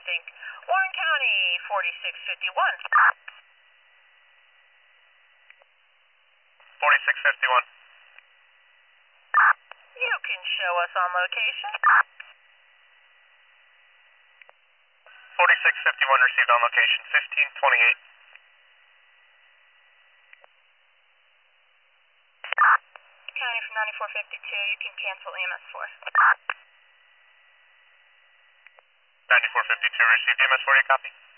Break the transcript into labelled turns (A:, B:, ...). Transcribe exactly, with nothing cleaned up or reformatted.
A: think. Warren County, forty-six fifty-one.
B: forty-six fifty-one.
A: You can show us on location.
B: forty-six fifty-one received on location, fifteen twenty-eight.
A: County from ninety-four fifty-two, you can cancel E M S four.
B: ninety-four fifty-two received, E M S four, you copy?